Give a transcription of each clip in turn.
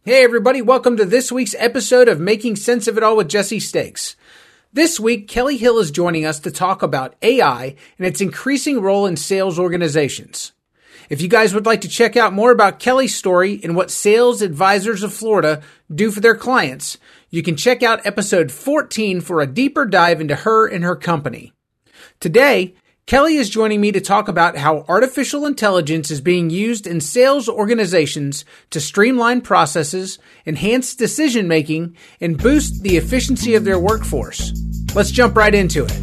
Hey everybody, welcome to this week's episode of Making Sense of It All with Jesse Stakes. This week, Kelly Hill is joining us to talk about AI and its increasing role in sales organizations. If you guys would like to check out more about Kelly's story and what Sales Advisors of Florida do for their clients, you can check out episode 14 for a deeper dive into her and her company. Today, Kelly is joining me to talk about how artificial intelligence is being used in sales organizations to streamline processes, enhance decision-making, and boost the efficiency of their workforce. Let's jump right into it.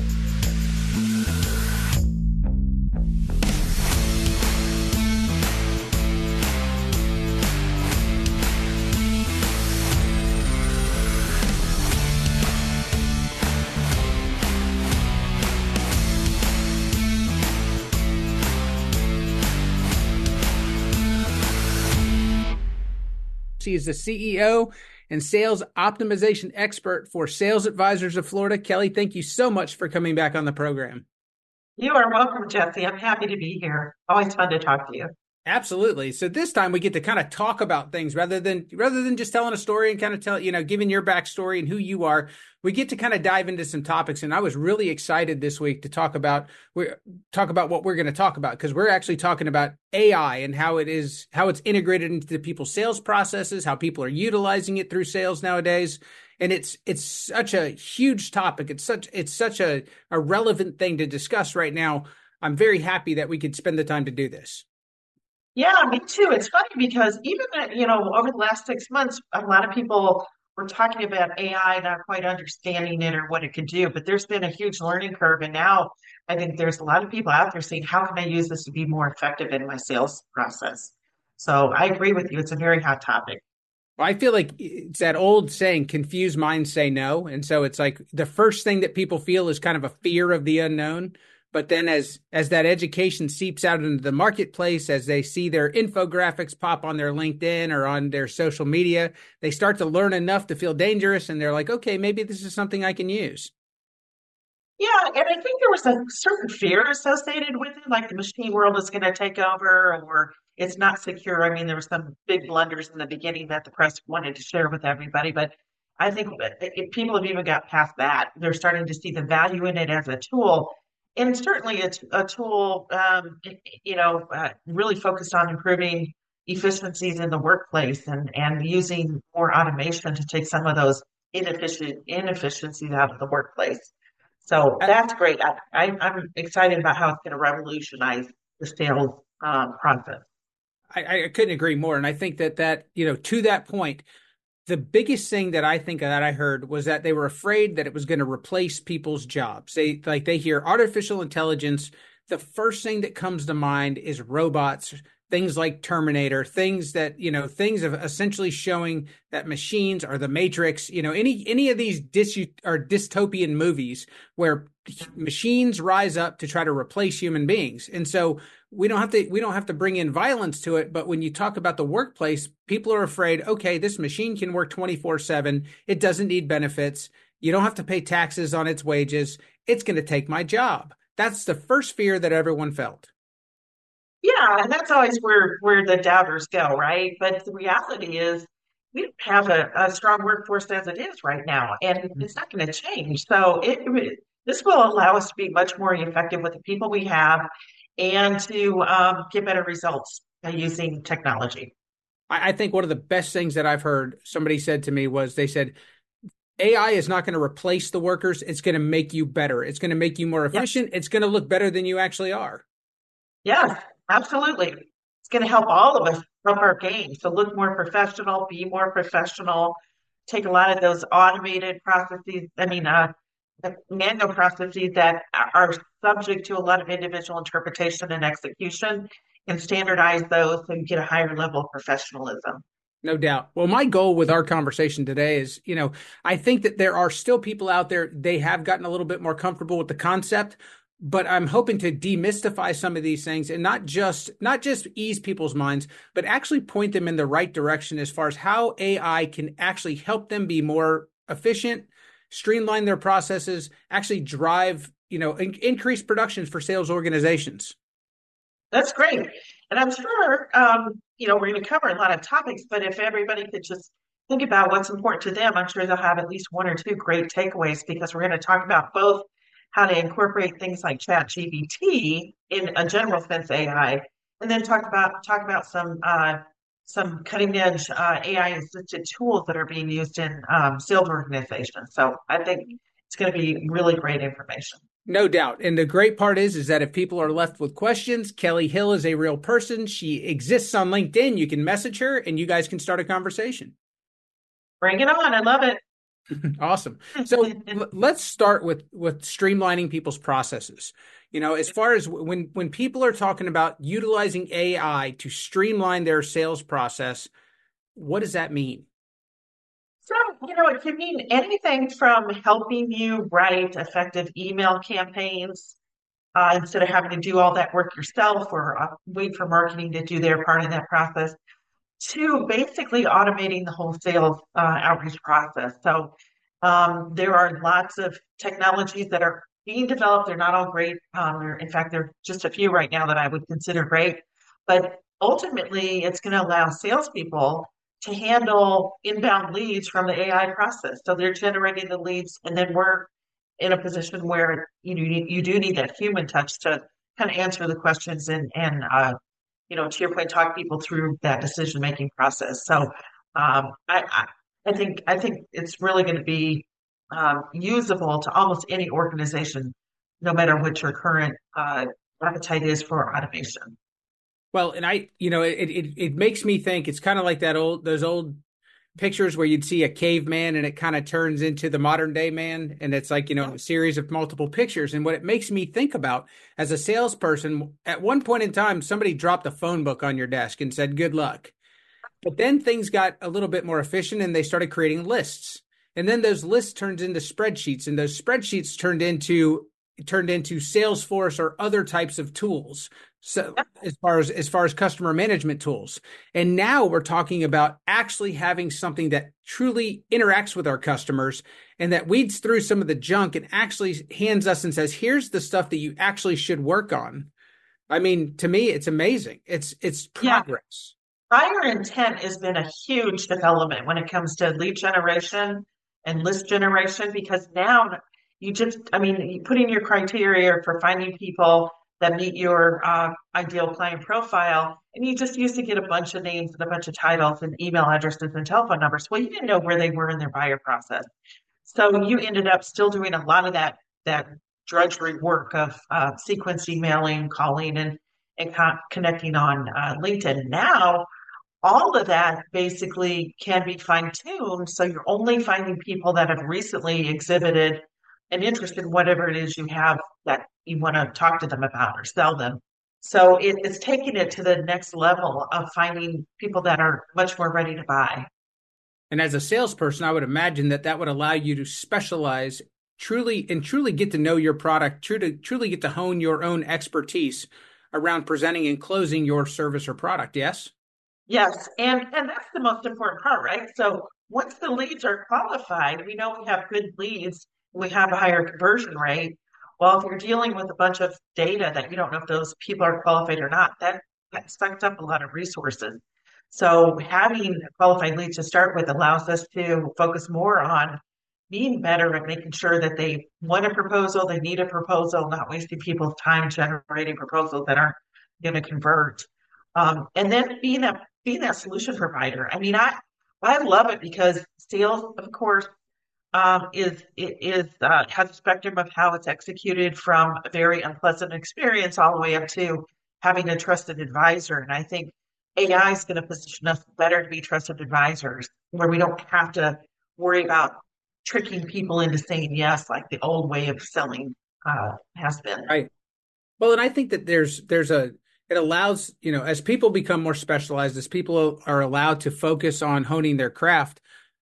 She is the CEO and sales optimization expert for Sales Advisors of Florida. Kelly, thank you so much for coming back on the program. You are welcome, Jesse. I'm happy to be here. Always fun to talk to you. Absolutely. So this time we get to kind of talk about things rather than just telling a story and kind of giving your backstory and who you are. We get to kind of dive into some topics, and I was really excited this week to talk about what we're going to talk about, because we're actually talking about AI and how it's integrated into people's sales processes, how people are utilizing it through sales nowadays. And it's such a huge topic. It's such a relevant thing to discuss right now. I'm very happy that we could spend the time to do this. Yeah, me too. It's funny because even over the last 6 months, a lot of people were talking about AI, not quite understanding it or what it could do. But there's been a huge learning curve, and now I think there's a lot of people out there saying, "How can I use this to be more effective in my sales process?" So I agree with you. It's a very hot topic. Well, I feel like it's that old saying, confused minds say no. And so it's like the first thing that people feel is kind of a fear of the unknown. But then as that education seeps out into the marketplace, as they see their infographics pop on their LinkedIn or on their social media, they start to learn enough to feel dangerous. And they're like, okay, maybe this is something I can use. Yeah, and I think there was a certain fear associated with it, like the machine world is going to take over or it's not secure. I mean, there were some big blunders in the beginning that the press wanted to share with everybody, but I think people have even got past that. They're starting to see the value in it as a tool. And certainly it's a tool, really focused on improving efficiencies in the workplace and using more automation to take some of those inefficiencies out of the workplace. So that's great. I'm excited about how it's going to revolutionize the sales process. I couldn't agree more. And I think that to that point, the biggest thing that I think that I heard was that they were afraid that it was going to replace people's jobs. They hear artificial intelligence. The first thing that comes to mind is robots, things like Terminator, things of essentially showing that machines are the Matrix, any of these dystopian movies where machines rise up to try to replace human beings. And so we don't have to bring in violence to it. But when you talk about the workplace, people are afraid, okay, this machine can work 24/7. It doesn't need benefits. You don't have to pay taxes on its wages. It's going to take my job. That's the first fear that everyone felt. Yeah, and that's always where the doubters go, right? But the reality is we don't have a strong workforce as it is right now, and it's not going to change. So this will allow us to be much more effective with the people we have and to get better results by using technology. I think one of the best things that I've heard somebody said to me was they said, AI is not going to replace the workers. It's going to make you better. It's going to make you more efficient. It's going to look better than you actually are. Yes, absolutely. It's going to help all of us up our game. So look more professional, be more professional, take a lot of those automated processes. The manual processes that are subject to a lot of individual interpretation and execution and standardize those and get a higher level of professionalism. No doubt. Well, my goal with our conversation today is, I think that there are still people out there, they have gotten a little bit more comfortable with the concept, but I'm hoping to demystify some of these things and not just ease people's minds, but actually point them in the right direction as far as how AI can actually help them be more efficient, streamline their processes, actually drive, increase productions for sales organizations. That's great. And I'm sure, we're going to cover a lot of topics, but if everybody could just think about what's important to them, I'm sure they'll have at least one or two great takeaways because we're going to talk about both how to incorporate things like ChatGPT in a general sense AI, and then talk about some cutting edge AI assisted tools that are being used in sales organizations. So I think it's going to be really great information. No doubt. And the great part is that if people are left with questions, Kelly Hill is a real person. She exists on LinkedIn. You can message her and you guys can start a conversation. Bring it on. I love it. Awesome. So let's start with streamlining people's processes. As far as when people are talking about utilizing AI to streamline their sales process, what does that mean? So, it can mean anything from helping you write effective email campaigns instead of having to do all that work yourself or wait for marketing to do their part in that process, to basically automating the whole sales outreach process. So, there are lots of technologies that are being developed. They're not all great. In fact, there are just a few right now that I would consider great. But ultimately, it's going to allow salespeople to handle inbound leads from the AI process. So they're generating the leads, and then we're in a position where you do need that human touch to kind of answer the questions and to your point, talk people through that decision making process. So I think it's really going to be usable to almost any organization, no matter what your current appetite is for automation. Well, and it makes me think it's kind of like those old pictures where you'd see a caveman and it kind of turns into the modern day man. And it's like, a series of multiple pictures. And what it makes me think about as a salesperson, at one point in time, somebody dropped a phone book on your desk and said, good luck. But then things got a little bit more efficient and they started creating lists. And then those lists turned into spreadsheets, and those spreadsheets turned into Salesforce or other types of tools. So as far as customer management tools. And now we're talking about actually having something that truly interacts with our customers and that weeds through some of the junk and actually hands us and says, here's the stuff that you actually should work on. I mean, to me, it's amazing. It's Yeah, progress. buyer intent has been a huge development when it comes to lead generation and list generation because now you put in your criteria for finding people that meet your ideal client profile, and you just used to get a bunch of names and a bunch of titles and email addresses and telephone numbers. Well, you didn't know where they were in their buyer process. So you ended up still doing a lot of that drudgery work of sequence emailing, calling, and connecting on LinkedIn. Now all of that basically can be fine-tuned. So you're only finding people that have recently exhibited an interest in whatever it is you have that you want to talk to them about or sell them. So it's taking it to the next level of finding people that are much more ready to buy. And as a salesperson, I would imagine that would allow you to specialize truly get to know your product, truly get to hone your own expertise around presenting and closing your service or product. Yes? Yes, and that's the most important part, right? So once the leads are qualified, we know we have good leads, we have a higher conversion rate. Well, if you're dealing with a bunch of data that you don't know if those people are qualified or not, that sucks up a lot of resources. So having qualified leads to start with allows us to focus more on being better at making sure that they want a proposal, they need a proposal, not wasting people's time generating proposals that aren't going to convert. And then being that solution provider. I mean, I love it because sales, of course, has a spectrum of how it's executed from a very unpleasant experience all the way up to having a trusted advisor. And I think AI is going to position us better to be trusted advisors, where we don't have to worry about tricking people into saying yes, like the old way of selling has been. Right. Well, and I think that it allows, as people become more specialized, as people are allowed to focus on honing their craft,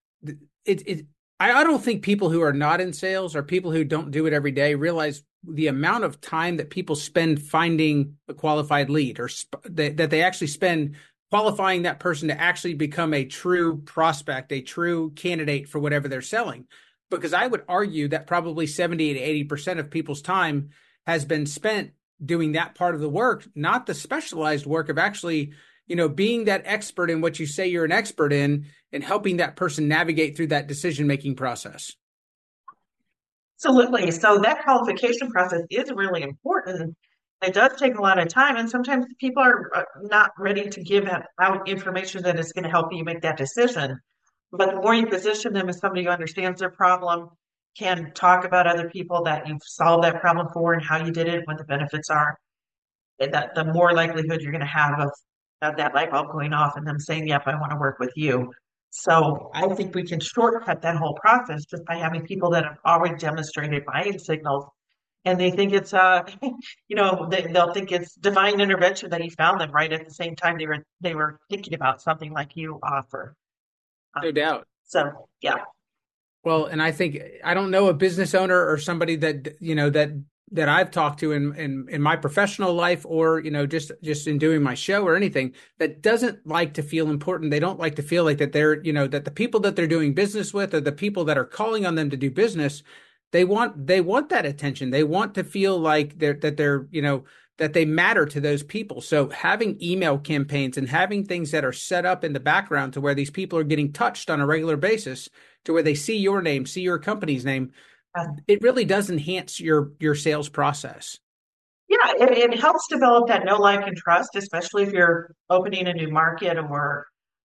I don't think people who are not in sales or people who don't do it every day realize the amount of time that people spend finding a qualified lead or that they actually spend qualifying that person to actually become a true prospect, a true candidate for whatever they're selling. Because I would argue that probably 70 to 80% of people's time has been spent doing that part of the work, not the specialized work of actually, being that expert in what you say you're an expert in and helping that person navigate through that decision-making process. Absolutely. So that qualification process is really important. It does take a lot of time, and sometimes people are not ready to give out information that is going to help you make that decision. But the more you position them as somebody who understands their problem, can talk about other people that you've solved that problem for and how you did it, what the benefits are, and that the more likelihood you're going to have of that light bulb going off and them saying, "Yep, I want to work with you." So I think we can shortcut that whole process just by having people that have already demonstrated buying signals, and they think it's they'll think it's divine intervention that you found them right at the same time they were thinking about something like you offer. No Um, doubt. so yeah. Well, and I think I don't know a business owner or somebody that that I've talked to in my professional life, or just in doing my show or anything, that doesn't like to feel important. They don't like to feel like that they're that the people that they're doing business with, or the people that are calling on them to do business, they want that attention. They want to feel like they're that they matter to those people. So having email campaigns and having things that are set up in the background to where these people are getting touched on a regular basis, to where they see your name, see your company's name, it really does enhance your sales process. Yeah, it helps develop that know, like, and trust, especially if you're opening a new market or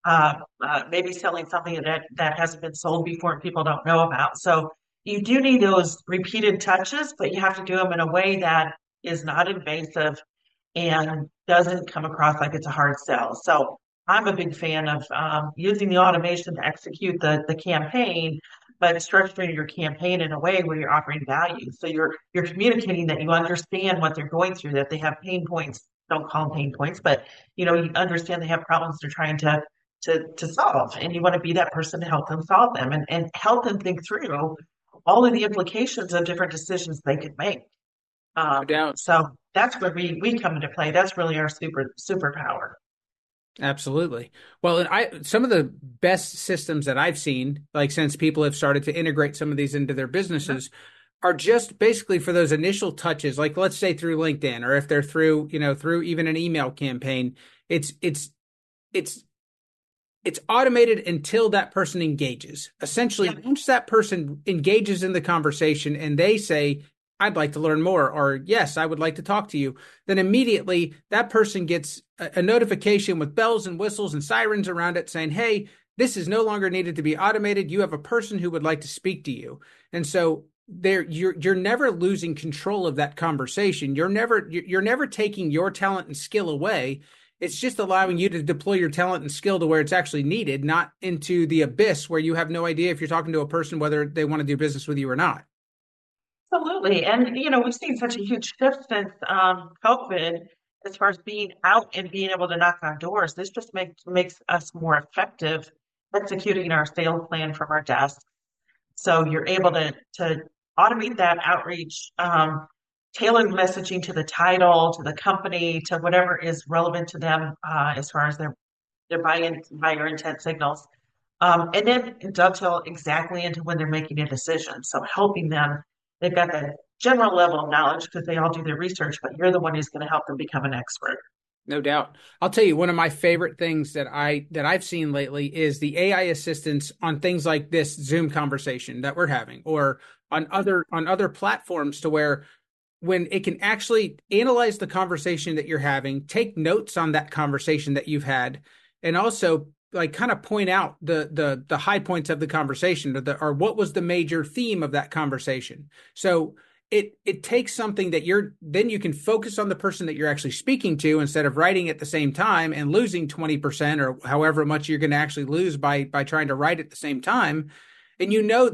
maybe selling something that hasn't been sold before and people don't know about. So you do need those repeated touches, but you have to do them in a way that is not invasive and doesn't come across like it's a hard sell. So I'm a big fan of using the automation to execute the campaign, but structuring your campaign in a way where you're offering value. So you're communicating that you understand what they're going through, that they have pain points. Don't call them pain points, but you understand they have problems they're trying to solve, and you want to be that person to help them solve them and help them think through all of the implications of different decisions they could make. No doubt. So that's where we come into play. That's really our superpower. Absolutely. Well, and some of the best systems that I've seen, like since people have started to integrate some of these into their businesses, are just basically for those initial touches, like let's say through LinkedIn, or if they're through, through even an email campaign, it's it's automated until that person engages. Essentially, Yeah. once that person engages in the conversation and they say, "I'd like to learn more," or "Yes, I would like to talk to you," then immediately that person gets a notification with bells and whistles and sirens around it saying, "Hey, this is no longer needed to be automated. You have a person who would like to speak to you." And so you're never losing control of that conversation. You're never taking your talent and skill away. It's just allowing you to deploy your talent and skill to where it's actually needed, not into the abyss where you have no idea if you're talking to a person whether they want to do business with you or not. Absolutely. And, we've seen such a huge shift since COVID as far as being out and being able to knock on doors. This just makes us more effective executing our sales plan from our desk. So you're able to automate that outreach, tailored messaging to the title, to the company, to whatever is relevant to them as far as their buyer intent signals. And then dovetail exactly into when they're making a decision. So helping them, they've got the general level of knowledge because they all do their research, but you're the one who's going to help them become an expert. No doubt. I'll tell you, one of my favorite things that I've seen lately is the AI assistance on things like this Zoom conversation that we're having, or on other platforms, to where when it can actually analyze the conversation that you're having, take notes on that conversation that you've had, and also like kind of point out the high points of the conversation, or what was the major theme of that conversation. So it takes something that then you can focus on the person that you're actually speaking to, instead of writing at the same time and losing 20% or however much you're going to actually lose by trying to write at the same time. And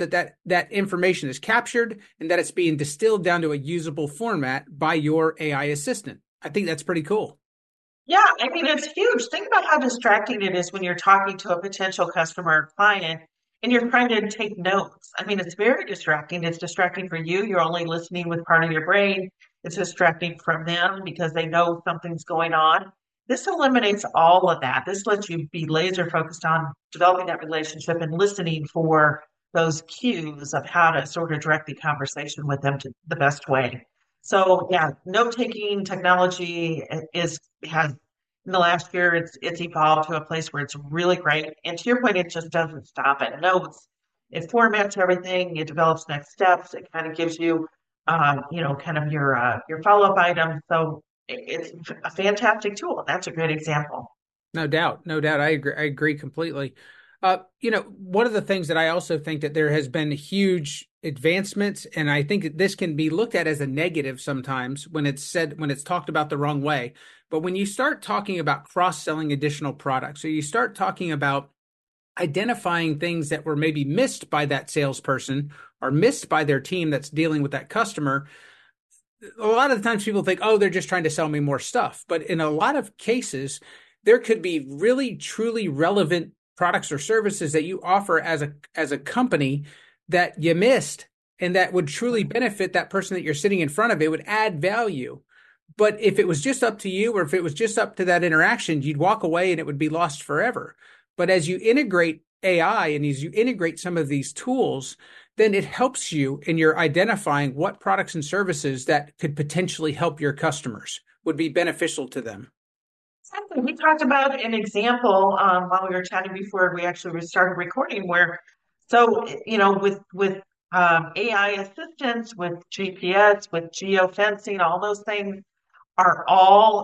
that information is captured and that it's being distilled down to a usable format by your AI assistant. I think that's pretty cool. Yeah, I mean, it's huge. Think about how distracting it is when you're talking to a potential customer or client and you're trying to take notes. I mean, it's very distracting. It's distracting for you. You're only listening with part of your brain. It's distracting from them because they know something's going on. This eliminates all of that. This lets you be laser focused on developing that relationship and listening for those cues of how to sort of direct the conversation with them to the best way. So yeah, note-taking technology has in the last year it's evolved to a place where it's really great. And to your point, it just doesn't stop at notes. It formats everything. It develops next steps. It kind of gives you, kind of your follow-up items. So it's a fantastic tool. That's a great example. No doubt, no doubt. I agree completely. One of the things that I also think that there has been huge advancements, and I think that this can be looked at as a negative sometimes when it's talked about the wrong way. But when you start talking about cross-selling additional products, or you start talking about identifying things that were maybe missed by that salesperson or missed by their team that's dealing with that customer, a lot of the times people think, oh, they're just trying to sell me more stuff. But in a lot of cases, there could be really truly relevant products or services that you offer as a company that you missed and that would truly benefit that person that you're sitting in front of. It would add value. But if it was just up to you, or if it was just up to that interaction, you'd walk away and it would be lost forever. But as you integrate AI and as you integrate some of these tools, then it helps you in your identifying what products and services that could potentially help your customers, would be beneficial to them. Exactly. We talked about an example while we were chatting before we actually started recording, where with AI assistance, with GPS, with geofencing, all those things are all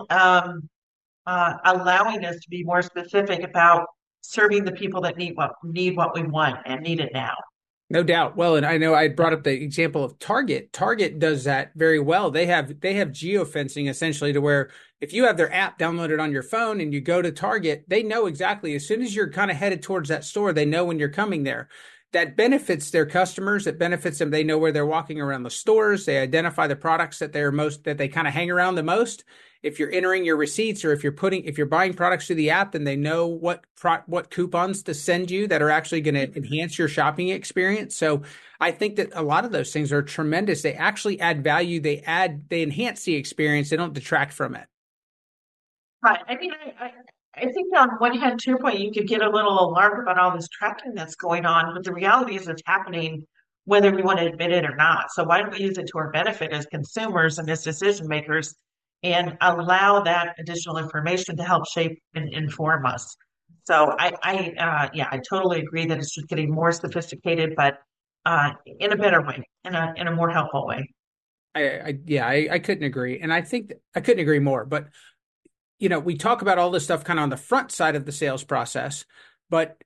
allowing us to be more specific about serving the people that need what we want and need it now. No doubt. Well, and I know I brought up the example of Target. Target does that very well. They have geofencing essentially to where if you have their app downloaded on your phone and you go to Target, they know exactly as soon as you're kind of headed towards that store, they know when you're coming there. That benefits their customers. It benefits them. They know where they're walking around the stores. They identify the products that they kind of hang around the most. If you're entering your receipts, or if you're buying products through the app, then they know what coupons to send you that are actually going to enhance your shopping experience. So I think that a lot of those things are tremendous. They actually add value. They enhance the experience. They don't detract from it. Right. I mean, I think on one hand, to your point, you could get a little alarmed about all this tracking that's going on, but the reality is it's happening whether we want to admit it or not. So why don't we use it to our benefit as consumers and as decision makers and allow that additional information to help shape and inform us? So yeah, I totally agree that it's just getting more sophisticated, but in a better way, in a more helpful way. I couldn't agree. And I think I couldn't agree more. But we talk about all this stuff kind of on the front side of the sales process, but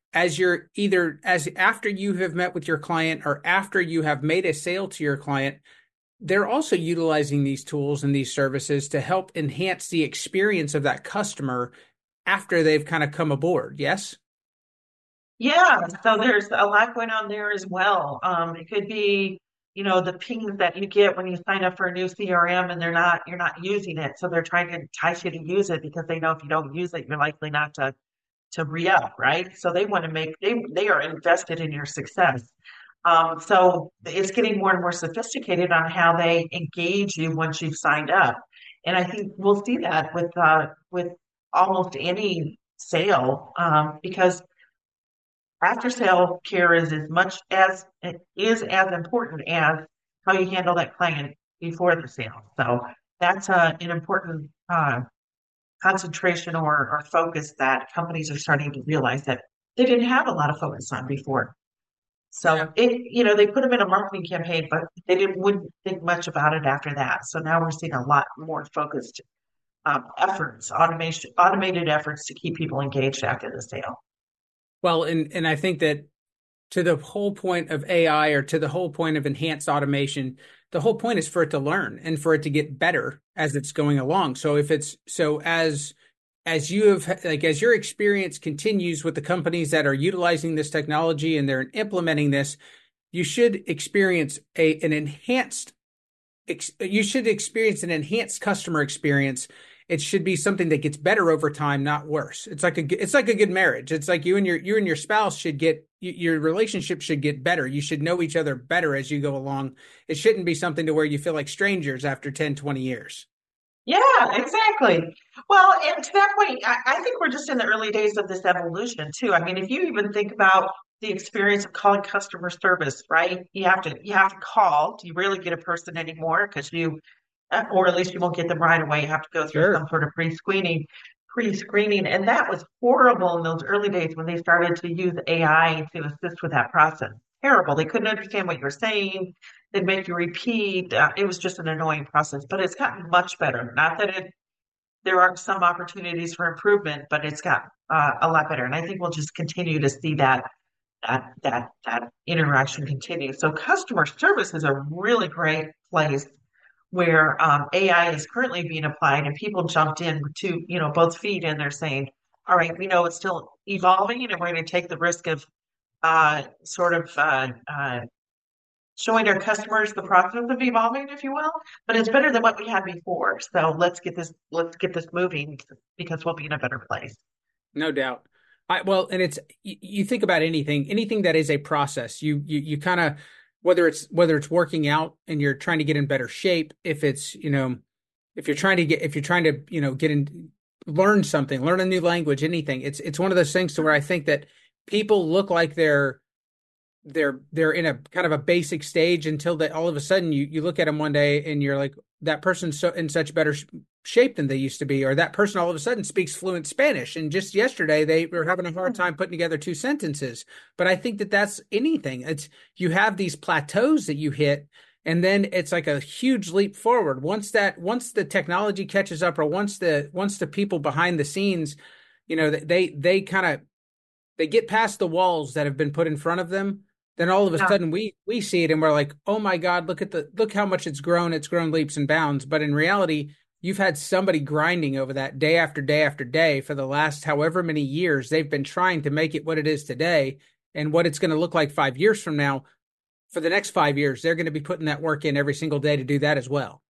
as after you have met with your client or after you have made a sale to your client, they're also utilizing these tools and these services to help enhance the experience of that customer after they've kind of come aboard. Yes? Yeah, so there's a lot going on there as well. It could be, the pings that you get when you sign up for a new CRM and you're not using it. So they're trying to entice you to use it because they know if you don't use it, you're likely not to re-up, right? So they are invested in your success. So it's getting more and more sophisticated on how they engage you once you've signed up. And I think we'll see that with almost any sale, because after sale care is as important as how you handle that client before the sale. So that's an important concentration or focus that companies are starting to realize that they didn't have a lot of focus on before. Yeah. So they put them in a marketing campaign, but wouldn't think much about it after that. So now we're seeing a lot more focused automated efforts to keep people engaged after the sale. Well, and I think that to the whole point of AI, or to the whole point of enhanced automation, the whole point is for it to learn and for it to get better as it's going along. So as you have, like, as your experience continues with the companies that are utilizing this technology and they're implementing this, you should experience an enhanced customer experience. It should be something that gets better over time, not worse. It's like a good marriage. It's like you and your spouse should get, your relationship should get better. You should know each other better as you go along. It shouldn't be something to where you feel like strangers after 10, 20 years. Yeah, exactly. Well, and to that point, I think we're just in the early days of this evolution too. I mean, if you even think about the experience of calling customer service, right? You have to call. You rarely get a person anymore because or at least you won't get them right away. You have to go through Sure. some sort of pre-screening, and that was horrible in those early days when they started to use AI to assist with that process. Terrible. They couldn't understand what you were saying. They'd make you repeat. It was just an annoying process, but it's gotten much better. Not that there aren't some opportunities for improvement, but it's got a lot better. And I think we'll just continue to see that interaction continue. So customer service is a really great place where AI is currently being applied, and people jumped in to both feet, and they're saying, "All right, we know it's still evolving, and we're going to take the risk of sort of showing our customers the process of evolving, if you will. But it's better than what we had before. So let's get this moving because we'll be in a better place." No doubt. Well, and it's you think about anything that is a process. You kind of whether it's working out and you're trying to get in better shape, if it's if you're trying to get in, learn something, learn a new language, anything. It's one of those things to where I think that people look like they're in a kind of a basic stage until they all of a sudden you look at them one day and you're like, that person's so in such better shape than they used to be, or that person all of a sudden speaks fluent Spanish, and just yesterday they were having a hard time putting together two sentences. But I think that that's anything. It's you have these plateaus that you hit, and then it's like a huge leap forward once the technology catches up, or once the people behind the scenes, they kind of they get past the walls that have been put in front of them. Then all of a sudden we see it and we're like, oh my God, look how much it's grown leaps and bounds. But in reality, you've had somebody grinding over that day after day after day for the last however many years. They've been trying to make it what it is today, and what it's going to look like 5 years from now. For the next 5 years, they're going to be putting that work in every single day to do that as well.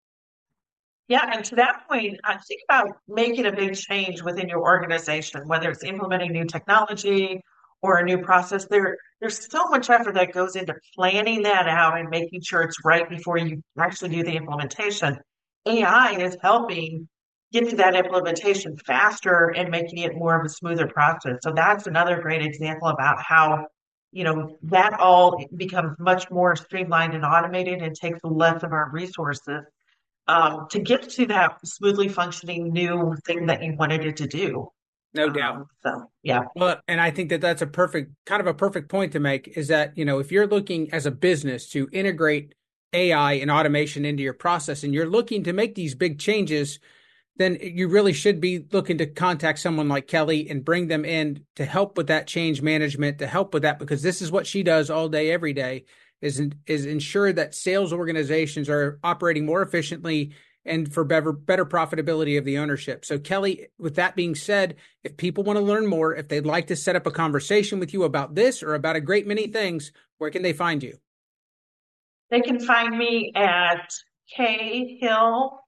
Yeah, and to that point, I think about making a big change within your organization, whether it's implementing new technology or a new process. There's so much effort that goes into planning that out and making sure it's right before you actually do the implementation. AI is helping get to that implementation faster and making it more of a smoother process. So that's another great example about how, that all becomes much more streamlined and automated and takes less of our resources to get to that smoothly functioning new thing that you wanted it to do. No doubt. So, yeah. Well, and I think that that's a perfect point to make, is that, if you're looking as a business to integrate AI and automation into your process, and you're looking to make these big changes, then you really should be looking to contact someone like Kelly and bring them in to help with that change management, to help with that, because this is what she does all day, every day, is ensure that sales organizations are operating more efficiently and for better profitability of the ownership. So Kelly, with that being said, if people want to learn more, if they'd like to set up a conversation with you about this or about a great many things, where can they find you? They can find me at Khill,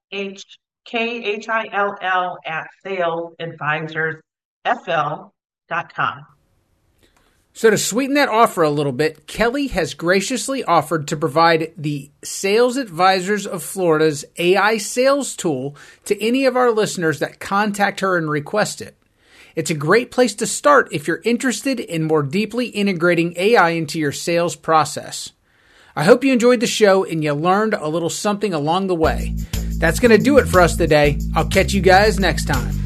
Khill at salesadvisorsfl.com. So to sweeten that offer a little bit, Kelly has graciously offered to provide the Sales Advisors of Florida's AI sales tool to any of our listeners that contact her and request it. It's a great place to start if you're interested in more deeply integrating AI into your sales process. I hope you enjoyed the show and you learned a little something along the way. That's going to do it for us today. I'll catch you guys next time.